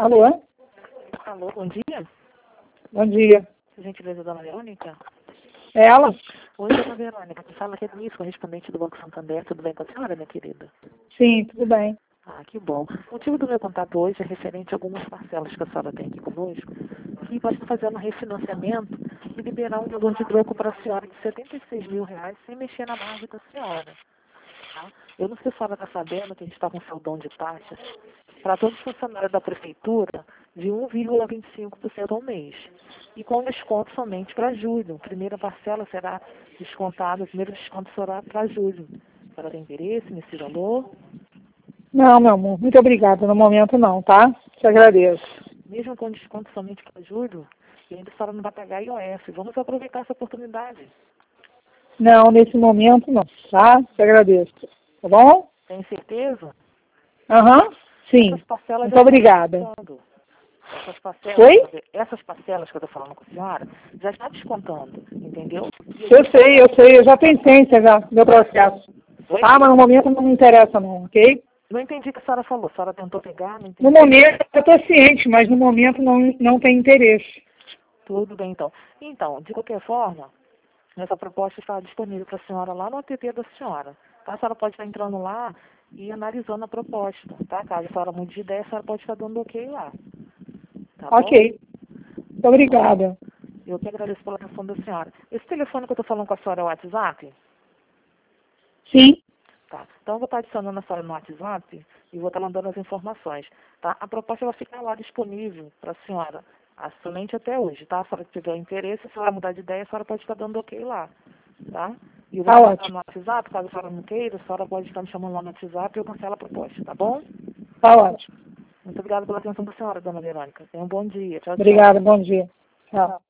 Alô? Alô, bom dia. Bom dia. Gentileza, dona Verônica. É ela? Oi, dona Verônica. Quem fala aqui é Denise, correspondente do Banco Santander. Tudo bem com a senhora, minha querida? Sim, tudo bem. Ah, que bom. O motivo do meu contato hoje é referente a algumas parcelas que a senhora tem aqui conosco, que pode estar fazendo um refinanciamento e liberar um valor de troco para a senhora de R$ 76.000 sem mexer na margem da senhora. Tá? Eu não sei se a senhora está sabendo que a gente está com saldão de taxas para todos os funcionários da prefeitura de 1,25% ao mês. E com desconto somente para julho. A primeira parcela será descontada, o primeiro desconto será para julho. A senhora tem interesse nesse valor? Não, meu amor, muito obrigada. No momento não, tá? Te agradeço. Mesmo com desconto somente para julho, e ainda a senhora não vai pagar IOF. Vamos aproveitar essa oportunidade. Não, nesse momento não, tá? Te agradeço. Tá bom? Tem certeza? Aham, sim. Essas parcelas Muito já estão obrigada. descontando. Oi? Essas parcelas que eu estou falando com a senhora já está descontando, entendeu? Eu sei, eu já pensei em pegar meu processo. Oi? Tá, mas no momento não me interessa não, ok? Não entendi o que a senhora falou. A senhora tentou pegar, não No entendi. momento eu estou ciente, mas no momento não tem interesse. Tudo bem, então. Então, de qualquer forma, essa proposta está disponível para a senhora lá no app da senhora. Tá? A senhora pode estar entrando lá e analisando a proposta, tá? Caso a senhora mude de ideia, a senhora pode estar dando ok lá. Tá bom? Ok. Muito obrigada. Eu que agradeço pela atenção da senhora. Esse telefone que eu estou falando com a senhora é o WhatsApp? Sim. Tá. Então eu vou estar adicionando a senhora no WhatsApp e vou estar mandando as informações. Tá? A proposta vai ficar lá disponível para a senhora, somente até hoje, tá? Se a senhora tiver interesse, se a senhora mudar de ideia, a senhora pode estar dando ok lá. Tá? E eu vou Tá estar mandando ótimo. no WhatsApp, caso a senhora não queira, a senhora pode estar me chamando lá no WhatsApp e eu cancelo a proposta, tá bom? Tá ótimo. Muito obrigada pela atenção da senhora, dona Verônica. Tenha um bom dia. Tchau, tchau. Obrigada, bom dia. Tchau.